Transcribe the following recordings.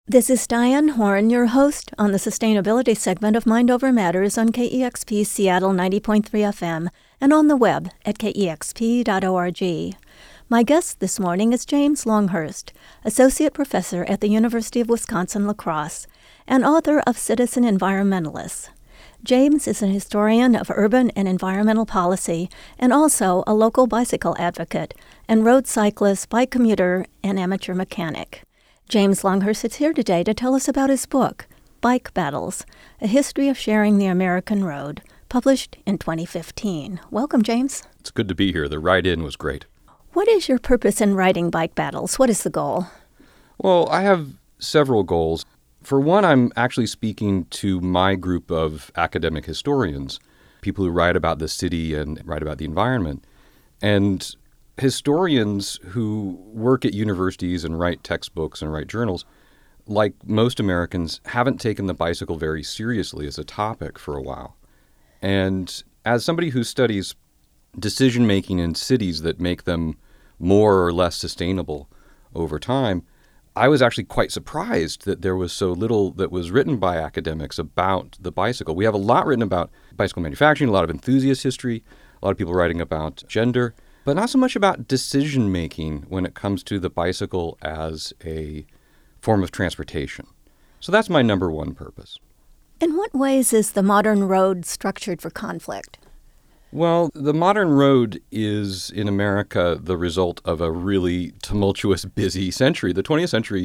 This is Diane Horn, your host on the sustainability segment of Mind Over Matters on KEXP Seattle 90.3 FM and on the web at kexp.org. My guest this morning is James Longhurst, Associate Professor at the University of Wisconsin-La Crosse and author of Citizen Environmentalists. James is an historian of urban and environmental policy and also a local bicycle advocate and road cyclist, bike commuter, and amateur mechanic. James Longhurst is here today to tell us about his book, Bike Battles, A History of Sharing the American Road, published in 2015. Welcome, James. It's good to be here. The ride-in was great. What is your purpose in writing Bike Battles? What is the goal? Well, I have several goals. For one, I'm actually speaking to my group of academic historians, people who write about the city and write about the environment. And historians who work at universities and write textbooks and write journals, like most Americans, haven't taken the bicycle very seriously as a topic for a while. And as somebody who studies decision-making in cities that make them more or less sustainable over time, I was actually quite surprised that there was so little that was written by academics about the bicycle. We have a lot written about bicycle manufacturing, a lot of enthusiast history, a lot of people writing about gender, but not so much about decision-making when it comes to the bicycle as a form of transportation. So that's my number one purpose. In what ways is the modern road structured for conflict? Well, the modern road is, in America, the result of a really tumultuous, busy century. The 20th century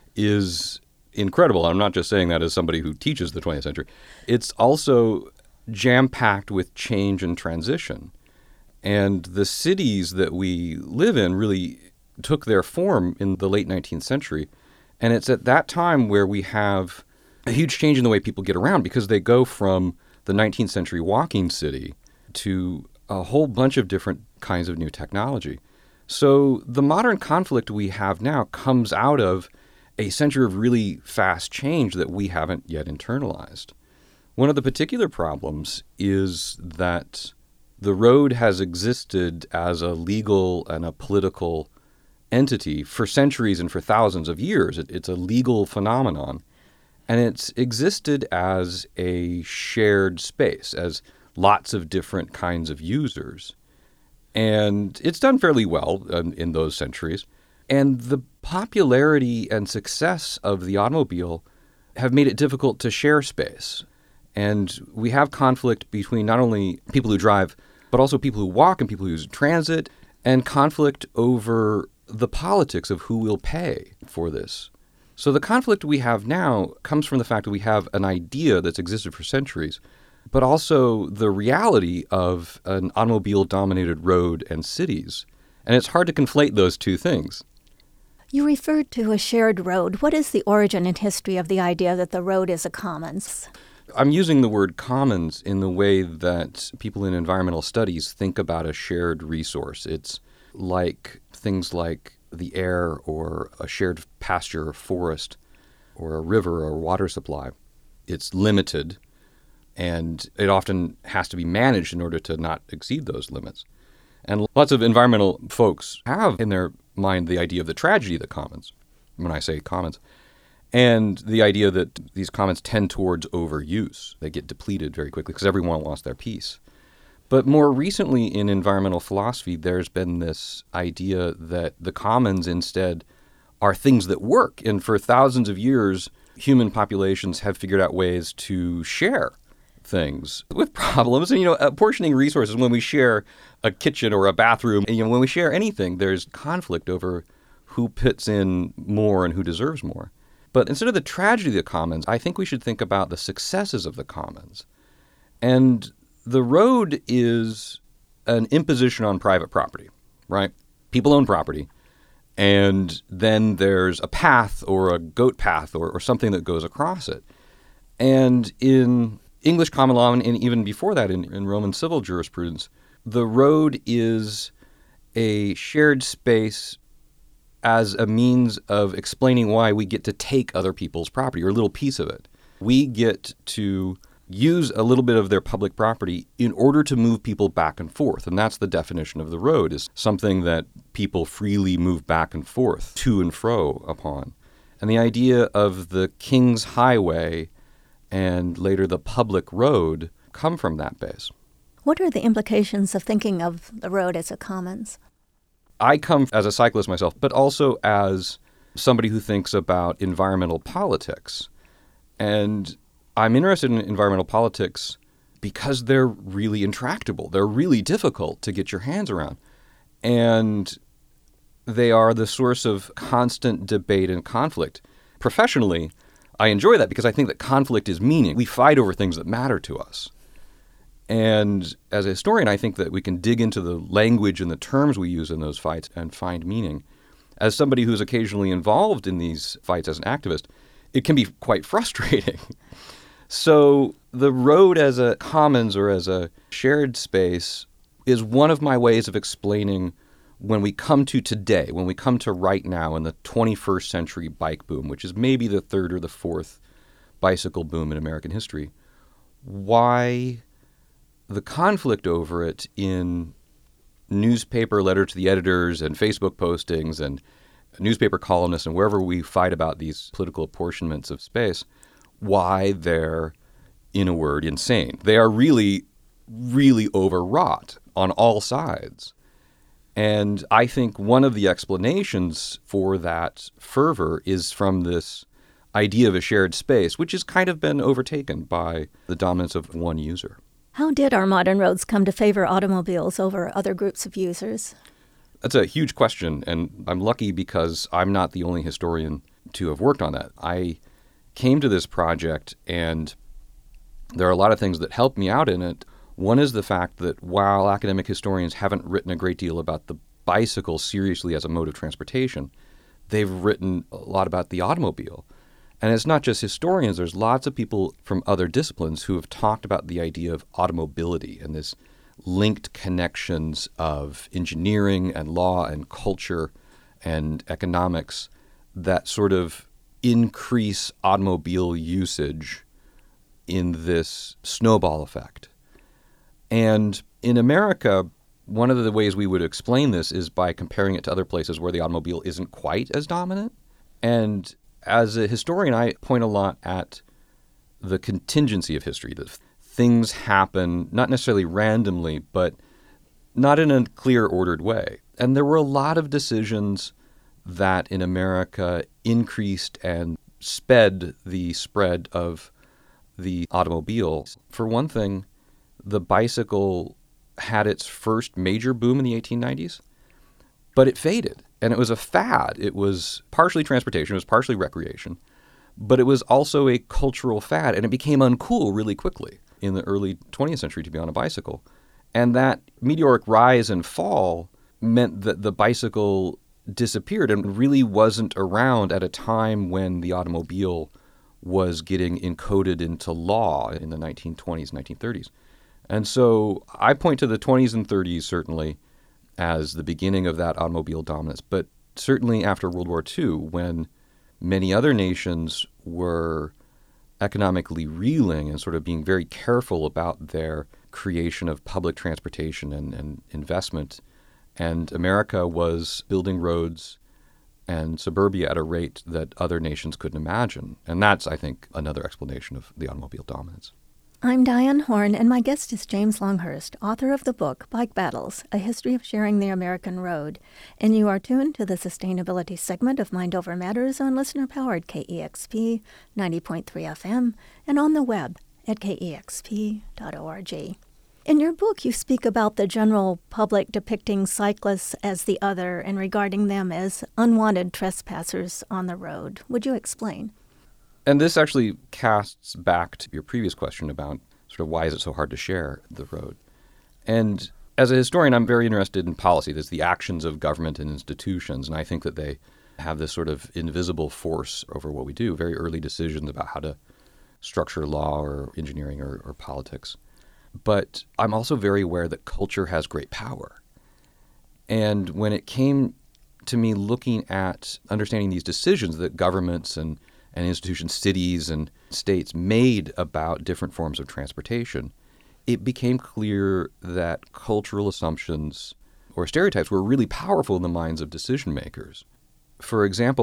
is incredible. I'm not just saying that as somebody who teaches the 20th century. It's also jam-packed with change and transition. And the cities that we live in really took their form in the late 19th century. And it's at that time where we have a huge change in the way people get around because they go from the 19th century walking city to a whole bunch of different kinds of new technology. So the modern conflict we have now comes out of a century of really fast change that we haven't yet internalized. One of the particular problems is that the road has existed as a legal and a political entity for centuries and for thousands of years. It's a legal phenomenon. And it's existed as a shared space, as lots of different kinds of users. And it's done fairly well in those centuries. And the popularity and success of the automobile have made it difficult to share space. And we have conflict between not only people who drive, but also people who walk and people who use transit, and conflict over the politics of who will pay for this. So the conflict we have now comes from the fact that we have an idea that's existed for centuries, but also the reality of an automobile-dominated road and cities. And it's hard to conflate those two things. You referred to a shared road. What is the origin and history of the idea that the road is a commons? I'm using the word commons in the way that people in environmental studies think about a shared resource. It's like things like the air or a shared pasture or forest or a river or water supply. It's limited, and it often has to be managed in order to not exceed those limits. And lots of environmental folks have in their mind the idea of the tragedy of the commons, when I say commons, and the idea that these commons tend towards overuse. They get depleted very quickly because everyone lost their piece. But more recently in environmental philosophy, there's been this idea that the commons instead are things that work. And for thousands of years, human populations have figured out ways to share things with problems. And, apportioning resources, when we share a kitchen or a bathroom, and, when we share anything, there's conflict over who puts in more and who deserves more. But instead of the tragedy of the commons, I think we should think about the successes of the commons. And the road is an imposition on private property, right? People own property. And then there's a path or a goat path or something that goes across it. And in English common law, and even before that in Roman civil jurisprudence, the road is a shared space as a means of explaining why we get to take other people's property, or a little piece of it. We get to use a little bit of their public property in order to move people back and forth. And that's the definition of the road, is something that people freely move back and forth, to and fro upon. And the idea of the King's Highway and later the public road come from that base. What are the implications of thinking of the road as a commons? I come as a cyclist myself, but also as somebody who thinks about environmental politics. And I'm interested in environmental politics because they're really intractable. They're really difficult to get your hands around. And they are the source of constant debate and conflict. Professionally, I enjoy that because I think that conflict is meaning. We fight over things that matter to us. And as a historian, I think that we can dig into the language and the terms we use in those fights and find meaning. As somebody who's occasionally involved in these fights as an activist, it can be quite frustrating. So the road as a commons or as a shared space is one of my ways of explaining when we come to today, when we come to right now in the 21st century bike boom, which is maybe the third or the fourth bicycle boom in American history, why the conflict over it in newspaper letter to the editors and Facebook postings and newspaper columnists and wherever we fight about these political apportionments of space, why they're, in a word, insane. They are really, really overwrought on all sides. And I think one of the explanations for that fervor is from this idea of a shared space, which has kind of been overtaken by the dominance of one user. How did our modern roads come to favor automobiles over other groups of users? That's a huge question, and I'm lucky because I'm not the only historian to have worked on that. I came to this project, and there are a lot of things that helped me out in it. One is the fact that while academic historians haven't written a great deal about the bicycle seriously as a mode of transportation, they've written a lot about the automobile. And it's not just historians. There's lots of people from other disciplines who have talked about the idea of automobility and this linked connections of engineering and law and culture and economics that sort of increase automobile usage in this snowball effect. And in America, one of the ways we would explain this is by comparing it to other places where the automobile isn't quite as dominant. And as a historian, I point a lot at the contingency of history, that things happen not necessarily randomly, but not in a clear, ordered way. And there were a lot of decisions that in America increased and sped the spread of the automobile. For one thing, the bicycle had its first major boom in the 1890s, but it faded. And it was a fad. It was partially transportation, it was partially recreation, but it was also a cultural fad, and it became uncool really quickly in the early 20th century to be on a bicycle. And that meteoric rise and fall meant that the bicycle disappeared and really wasn't around at a time when the automobile was getting encoded into law in the 1920s, 1930s. And so I point to the 20s and 30s certainly as the beginning of that automobile dominance, but certainly after World War II, when many other nations were economically reeling and sort of being very careful about their creation of public transportation and investment, and America was building roads and suburbia at a rate that other nations couldn't imagine. And that's, I think, another explanation of the automobile dominance. I'm Diane Horn, and my guest is James Longhurst, author of the book Bike Battles, A History of Sharing the American Road. And you are tuned to the sustainability segment of Mind Over Matters on listener-powered KEXP 90.3 FM and on the web at kexp.org. In your book, you speak about the general public depicting cyclists as the other and regarding them as unwanted trespassers on the road. Would you explain? And this actually casts back to your previous question about sort of why is it so hard to share the road. And as a historian, I'm very interested in policy. There's the actions of government and institutions, and I think that they have this sort of invisible force over what we do, very early decisions about how to structure law or engineering or politics. But I'm also very aware that culture has great power. And when it came to me looking at understanding these decisions that governments and institutions, cities and states made about different forms of transportation, it became clear that cultural assumptions or stereotypes were really powerful in the minds of decision makers. For example,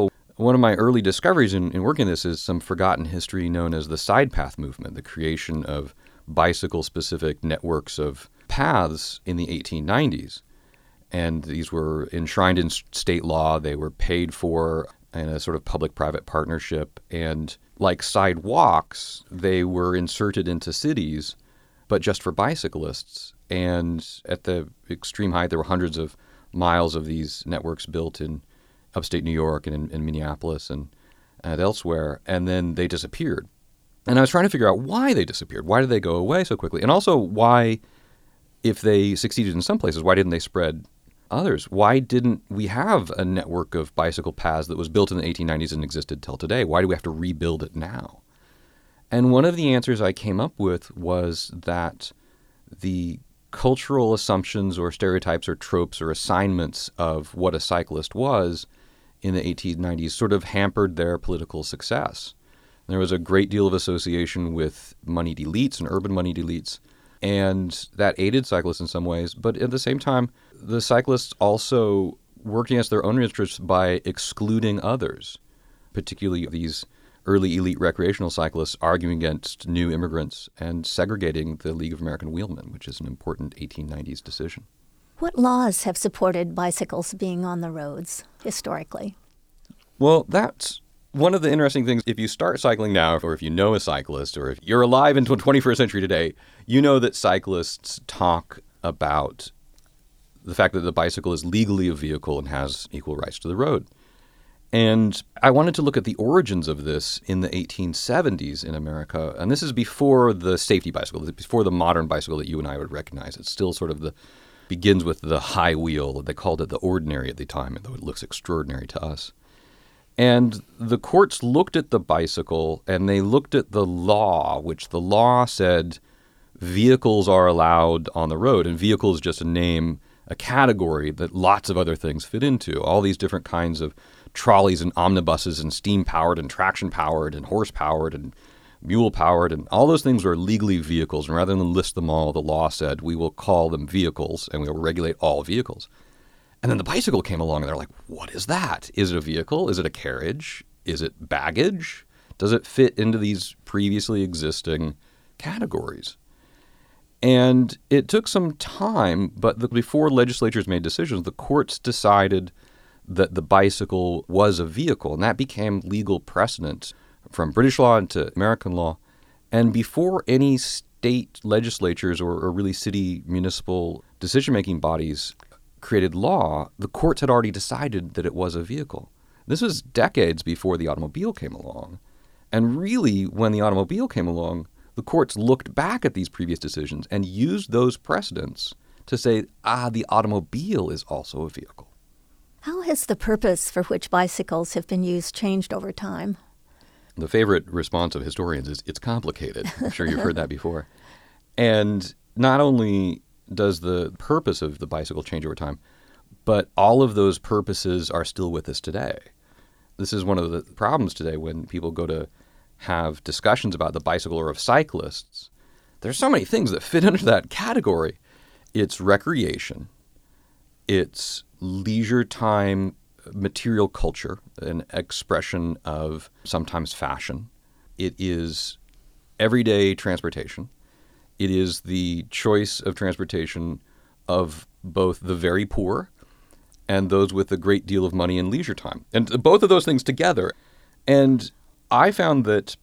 One of my early discoveries in working this is some forgotten history known as the side path movement, the creation of bicycle-specific networks of paths in the 1890s. And these were enshrined in state law. They were paid for in a sort of public-private partnership. And like sidewalks, they were inserted into cities, but just for bicyclists. And at the extreme height, there were hundreds of miles of these networks built in upstate New York and in Minneapolis and elsewhere, and then they disappeared. And I was trying to figure out why they disappeared. Why did they go away so quickly? And also why, if they succeeded in some places, why didn't they spread others? Why didn't we have a network of bicycle paths that was built in the 1890s and existed till today? Why do we have to rebuild it now? And one of the answers I came up with was that the cultural assumptions or stereotypes or tropes or assignments of what a cyclist was in the 1890s sort of hampered their political success. There was a great deal of association with moneyed elites and urban moneyed elites, and that aided cyclists in some ways. But at the same time, the cyclists also worked against their own interests by excluding others, particularly these early elite recreational cyclists arguing against new immigrants and segregating the League of American Wheelmen, which is an important 1890s decision. What laws have supported bicycles being on the roads historically? Well, that's one of the interesting things. If you start cycling now, or if you know a cyclist, or if you're alive into the 21st century today, you know that cyclists talk about the fact that the bicycle is legally a vehicle and has equal rights to the road. And I wanted to look at the origins of this in the 1870s in America. And this is before the safety bicycle, before the modern bicycle that you and I would recognize. It's still sort of begins with the high wheel. They called it the ordinary at the time, though it looks extraordinary to us. And the courts looked at the bicycle and they looked at the law, which the law said vehicles are allowed on the road. And vehicle is just a category that lots of other things fit into. All these different kinds of trolleys and omnibuses and steam-powered and traction-powered and horse-powered and mule-powered, and all those things were legally vehicles. And rather than list them all, the law said we will call them vehicles and we will regulate all vehicles. And then the bicycle came along and they're like, what is that? Is it a vehicle? Is it a carriage? Is it baggage? Does it fit into these previously existing categories? And it took some time, but before legislatures made decisions, the courts decided that the bicycle was a vehicle, and that became legal precedent from British law into American law. And before any state legislatures or really city municipal decision-making bodies created law, the courts had already decided that it was a vehicle. This was decades before the automobile came along. And really, when the automobile came along, the courts looked back at these previous decisions and used those precedents to say, the automobile is also a vehicle. How has the purpose for which bicycles have been used changed over time? The favorite response of historians is, it's complicated. I'm sure you've heard that before. And not only does the purpose of the bicycle change over time, but all of those purposes are still with us today. This is one of the problems today when people go to have discussions about the bicycle or of cyclists. There's so many things that fit into that category. It's recreation. It's leisure time, material culture, an expression of sometimes fashion. It is everyday transportation. It is the choice of transportation of both the very poor and those with a great deal of money and leisure time. And both of those things together. And I found that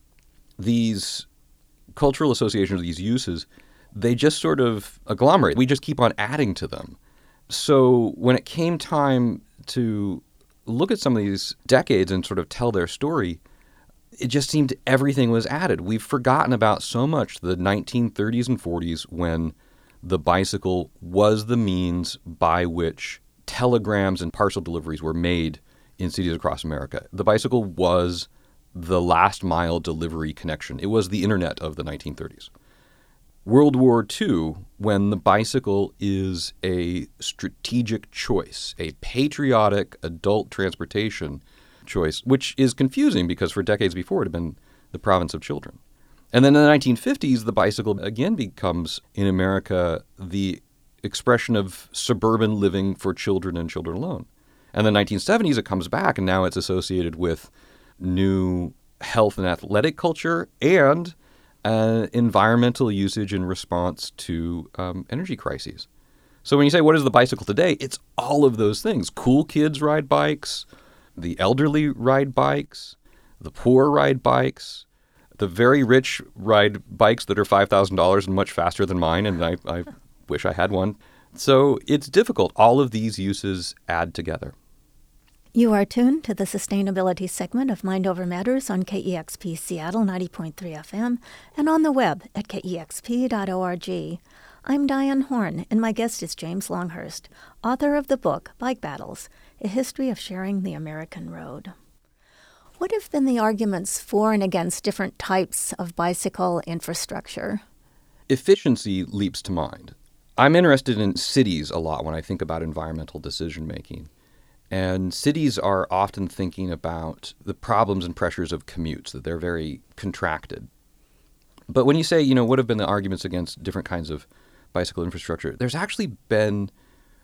these cultural associations, these uses, they just sort of agglomerate. We just keep on adding to them. So when it came time to look at some of these decades and sort of tell their story, it just seemed everything was added. We've forgotten about so much the 1930s and 40s when the bicycle was the means by which telegrams and parcel deliveries were made in cities across America. The bicycle was the last mile delivery connection. It was the internet of the 1930s. World War II, when the bicycle is a strategic choice, a patriotic adult transportation choice, which is confusing because for decades before it had been the province of children. And then in the 1950s, the bicycle again becomes, in America, the expression of suburban living for children and children alone. And the 1970s, it comes back, and now it's associated with new health and athletic culture and environmental usage in response to energy crises. So when you say, what is the bicycle today? It's all of those things. Cool kids ride bikes. The elderly ride bikes. The poor ride bikes. The very rich ride bikes that are $5,000 and much faster than mine, and I wish I had one. So it's difficult. All of these uses add together. You are tuned to the sustainability segment of Mind Over Matters on KEXP Seattle 90.3 FM and on the web at kexp.org. I'm Diane Horn, and my guest is James Longhurst, author of the book Bike Battles, A History of Sharing the American Road. What have been the arguments for and against different types of bicycle infrastructure? Efficiency leaps to mind. I'm interested in cities a lot when I think about environmental decision-making. And cities are often thinking about the problems and pressures of commutes, that they're very contracted. But when you say, what have been the arguments against different kinds of bicycle infrastructure, there's actually been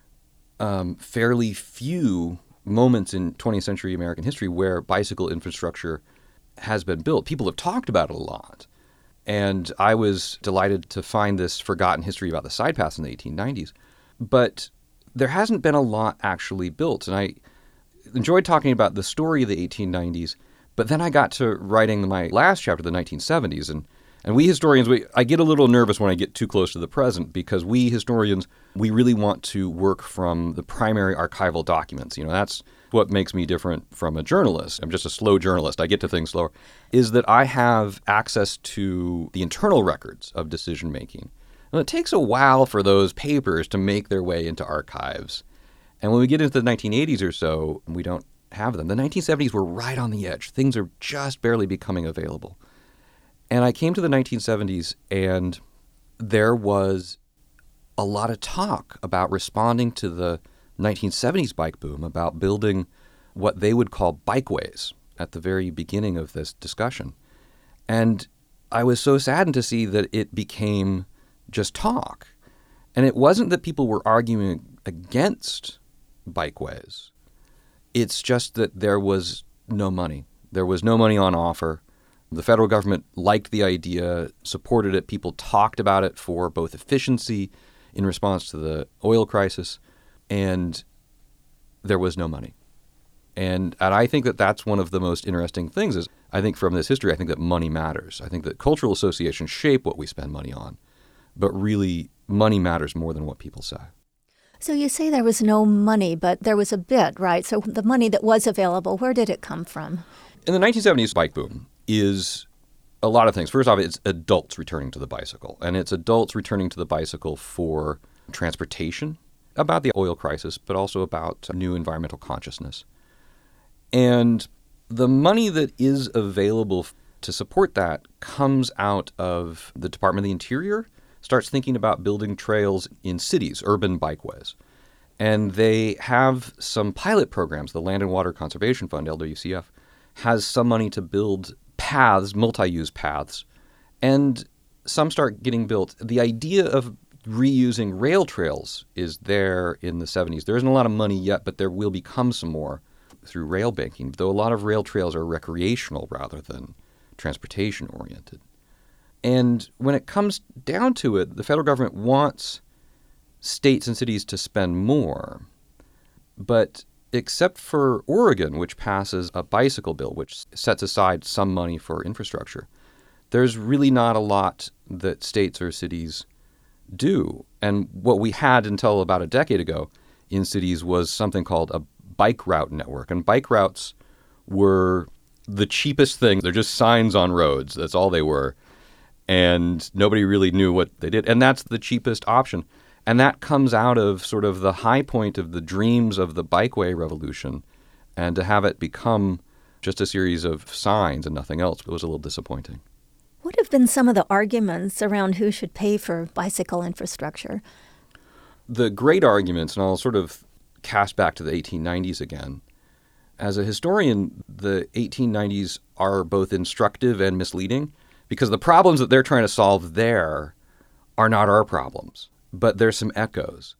fairly few moments in 20th century American history where bicycle infrastructure has been built. People have talked about it a lot. And I was delighted to find this forgotten history about the side paths in the 1890s. But there hasn't been a lot actually built. And I enjoyed talking about the story of the 1890s, but then I got to writing my last chapter, the 1970s. And we historians, I get a little nervous when I get too close to the present because we historians, we really want to work from the primary archival documents. That's what makes me different from a journalist. I'm just a slow journalist. I get to things slower, is that I have access to the internal records of decision making. And it takes a while for those papers to make their way into archives. And when we get into the 1980s or so, we don't have them. The 1970s were right on the edge. Things are just barely becoming available. And I came to the 1970s, and there was a lot of talk about responding to the 1970s bike boom, about building what they would call bikeways at the very beginning of this discussion. And I was so saddened to see that it became just talk. And it wasn't that people were arguing against bikeways. It's just that there was no money. There was no money on offer. The federal government liked the idea, supported it. People talked about it for both efficiency in response to the oil crisis, and there was no money. And I think that that's one of the most interesting things is I think from this history, I think that money matters. I think that cultural associations shape what we spend money on, but really money matters more than what people say. So you say there was no money, but there was a bit, right? So the money that was available, where did it come from? In the 1970s bike boom is a lot of things. First off, it's adults returning to the bicycle, and it's adults returning to the bicycle for transportation, about the oil crisis, but also about new environmental consciousness. And the money that is available to support that comes out of the Department of the Interior, starts thinking about building trails in cities, urban bikeways. And they have some pilot programs. The Land and Water Conservation Fund, LWCF, has some money to build paths, multi-use paths, and some start getting built. The idea of reusing rail trails is there in the 70s. There isn't a lot of money yet, but there will become some more through rail banking, though a lot of rail trails are recreational rather than transportation-oriented. And when it comes down to it, the federal government wants states and cities to spend more, but except for Oregon, which passes a bicycle bill, which sets aside some money for infrastructure, there's really not a lot that states or cities do. And what we had until about a decade ago in cities was something called a bike route network. And bike routes were the cheapest thing. They're just signs on roads. That's all they were. And nobody really knew what they did. And that's the cheapest option. And that comes out of sort of the high point of the dreams of the bikeway revolution. And to have it become just a series of signs and nothing else was a little disappointing. What have been some of the arguments around who should pay for bicycle infrastructure? The great arguments, and I'll sort of cast back to the 1890s again. As a historian, the 1890s are both instructive and misleading because the problems that they're trying to solve there are not our problems. But there's some echoes.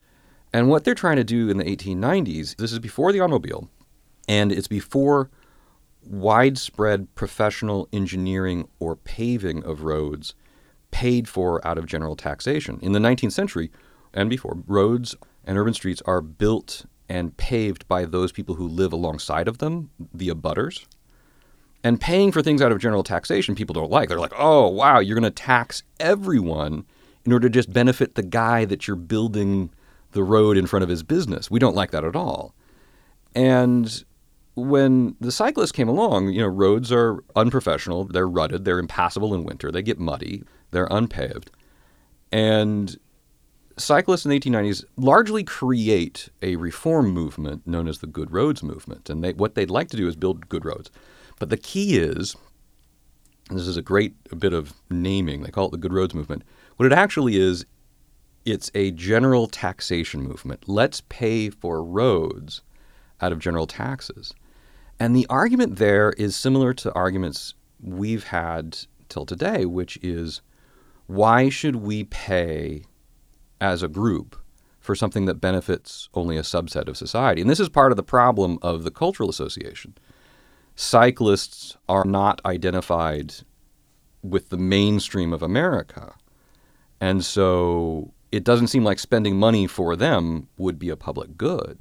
And what they're trying to do in the 1890s, this is before the automobile, and it's before widespread professional engineering or paving of roads paid for out of general taxation. In the 19th century and before, roads and urban streets are built and paved by those people who live alongside of them, the abutters. And paying for things out of general taxation, people don't like. They're like, oh, wow, you're going to tax everyone in order to just benefit the guy that you're building the road in front of his business. We don't like that at all. And when the cyclists came along, roads are unprofessional. They're rutted. They're impassable in winter. They get muddy. They're unpaved. And cyclists in the 1890s largely create a reform movement known as the Good Roads Movement. And what they'd like to do is build good roads. But the key is, and this is a great bit of naming, they call it the Good Roads Movement. What it actually is, it's a general taxation movement. Let's pay for roads out of general taxes. And the argument there is similar to arguments we've had till today, which is, why should we pay as a group for something that benefits only a subset of society? And this is part of the problem of the Cultural Association. Cyclists are not identified with the mainstream of America. And so it doesn't seem like spending money for them would be a public good.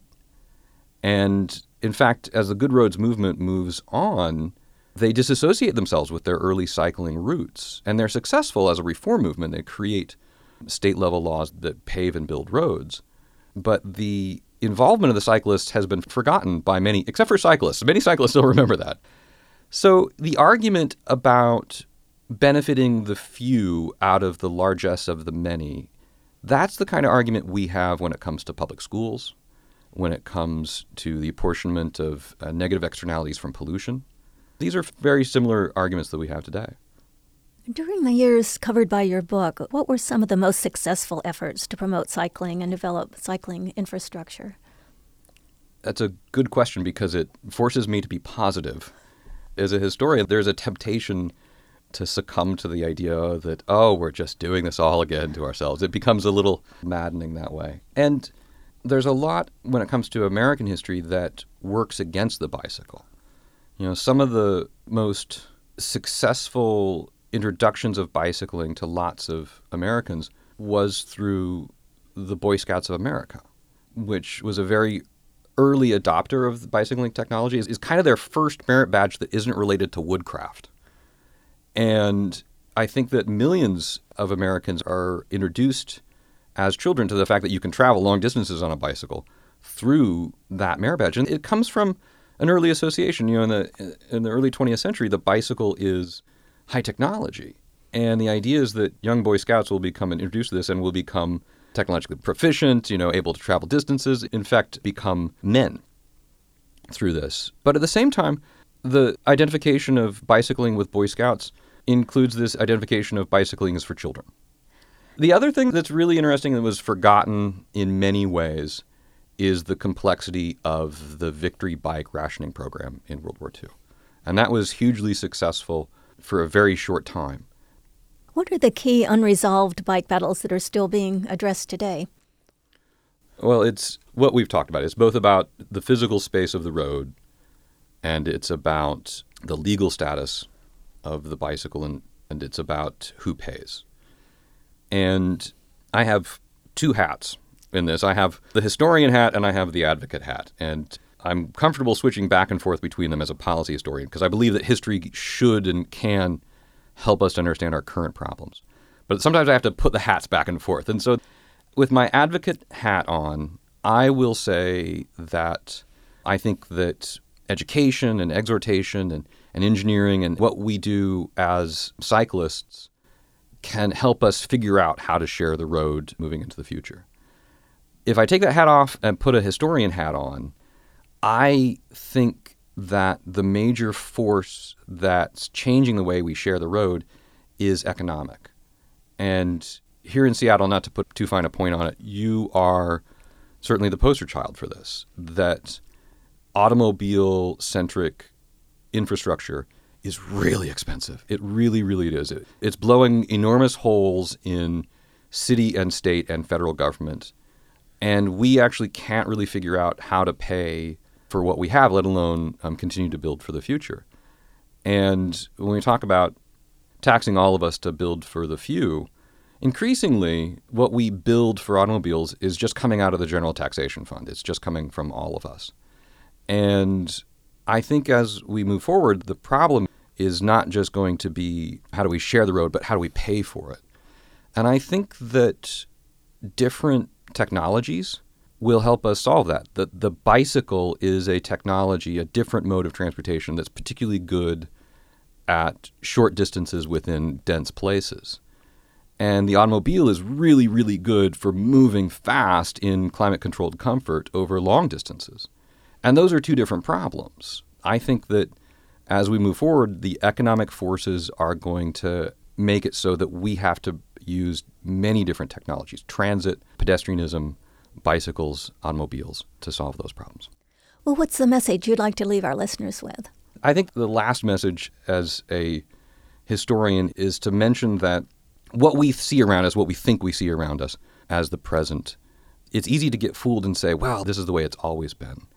And in fact, as the Good Roads Movement moves on, they disassociate themselves with their early cycling roots. And they're successful as a reform movement. They create state-level laws that pave and build roads. But the involvement of the cyclists has been forgotten by many, except for cyclists. Many cyclists still remember that. So the argument about benefiting the few out of the largesse of the many, that's the kind of argument we have when it comes to public schools, when it comes to the apportionment of negative externalities from pollution. These are very similar arguments that we have today. During the years covered by your book, what were some of the most successful efforts to promote cycling and develop cycling infrastructure? That's a good question because it forces me to be positive. As a historian, there's a temptation to succumb to the idea that, oh, we're just doing this all again to ourselves. It becomes a little maddening that way. And there's a lot when it comes to American history that works against the bicycle. Some of the most successful introductions of bicycling to lots of Americans was through the Boy Scouts of America, which was a very early adopter of the bicycling technology, is kind of their first merit badge that isn't related to woodcraft. And I think that millions of Americans are introduced as children to the fact that you can travel long distances on a bicycle through that merit badge. And it comes from an early association. In the early 20th century, the bicycle is high technology. And the idea is that young Boy Scouts will become introduced to this and will become technologically proficient, able to travel distances, in fact, become men through this. But at the same time, the identification of bicycling with Boy Scouts includes this identification of bicycling as for children. The other thing that's really interesting that was forgotten in many ways is the complexity of the Victory bike rationing program in World War II. And that was hugely successful for a very short time. What are the key unresolved bike battles that are still being addressed today? Well, it's what we've talked about. It's both about the physical space of the road and it's about the legal status of the bicycle and it's about who pays. And I have two hats in this. I have the historian hat and I have the advocate hat. And I'm comfortable switching back and forth between them as a policy historian because I believe that history should and can help us to understand our current problems. But sometimes I have to put the hats back and forth. And so with my advocate hat on, I will say that I think that education and exhortation and engineering and what we do as cyclists can help us figure out how to share the road moving into the future. If I take that hat off and put a historian hat on, I think that the major force that's changing the way we share the road is economic. And here in Seattle, not to put too fine a point on it, you are certainly the poster child for this, that automobile-centric infrastructure is really expensive. It really, really is. It's blowing enormous holes in city and state and federal government. And we actually can't really figure out how to pay for what we have, let alone continue to build for the future. And when we talk about taxing all of us to build for the few, increasingly what we build for automobiles is just coming out of the general taxation fund. It's just coming from all of us. And I think as we move forward, the problem is not just going to be how do we share the road, but how do we pay for it? And I think that different technologies will help us solve that. The bicycle is a technology, a different mode of transportation that's particularly good at short distances within dense places. And the automobile is really, really good for moving fast in climate-controlled comfort over long distances. And those are two different problems. I think that as we move forward, the economic forces are going to make it so that we have to use many different technologies, transit, pedestrianism, bicycles, automobiles, to solve those problems. Well, what's the message you'd like to leave our listeners with? I think the last message as a historian is to mention that what we see around us, what we think we see around us as the present, it's easy to get fooled and say, well, this is the way it's always been.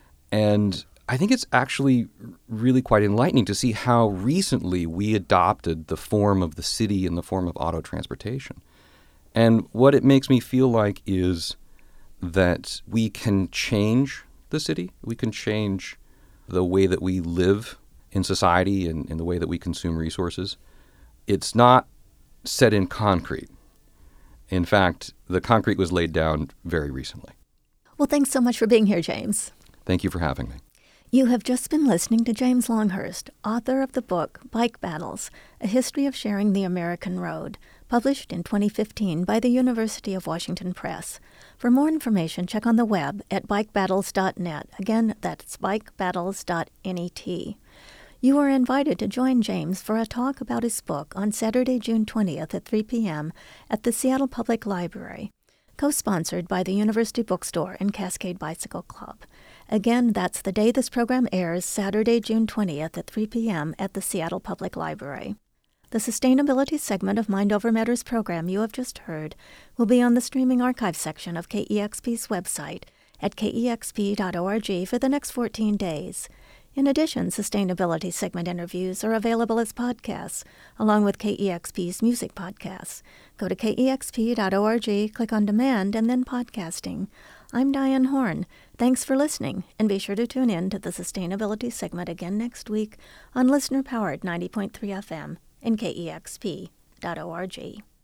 And I think it's actually really quite enlightening to see how recently we adopted the form of the city in the form of auto transportation. And what it makes me feel like is that we can change the city. We can change the way that we live in society and in the way that we consume resources. It's not set in concrete. In fact, the concrete was laid down very recently. Well, thanks so much for being here, James. Thank you for having me. You have just been listening to James Longhurst, author of the book Bike Battles, A History of Sharing the American Road, published in 2015 by the University of Washington Press. For more information, check on the web at bikebattles.net. Again, that's bikebattles.net. You are invited to join James for a talk about his book on Saturday, June 20th at 3 p.m. at the Seattle Public Library, co-sponsored by the University Bookstore and Cascade Bicycle Club. Again, that's the day this program airs, Saturday, June 20th at 3 p.m. at the Seattle Public Library. The sustainability segment of Mind Over Matters program you have just heard will be on the streaming archive section of KEXP's website at kexp.org for the next 14 days. In addition, sustainability segment interviews are available as podcasts, along with KEXP's music podcasts. Go to kexp.org, click on Demand, and then Podcasting. I'm Diane Horn. Thanks for listening, and be sure to tune in to the sustainability segment again next week on listener-powered 90.3 FM and kexp.org.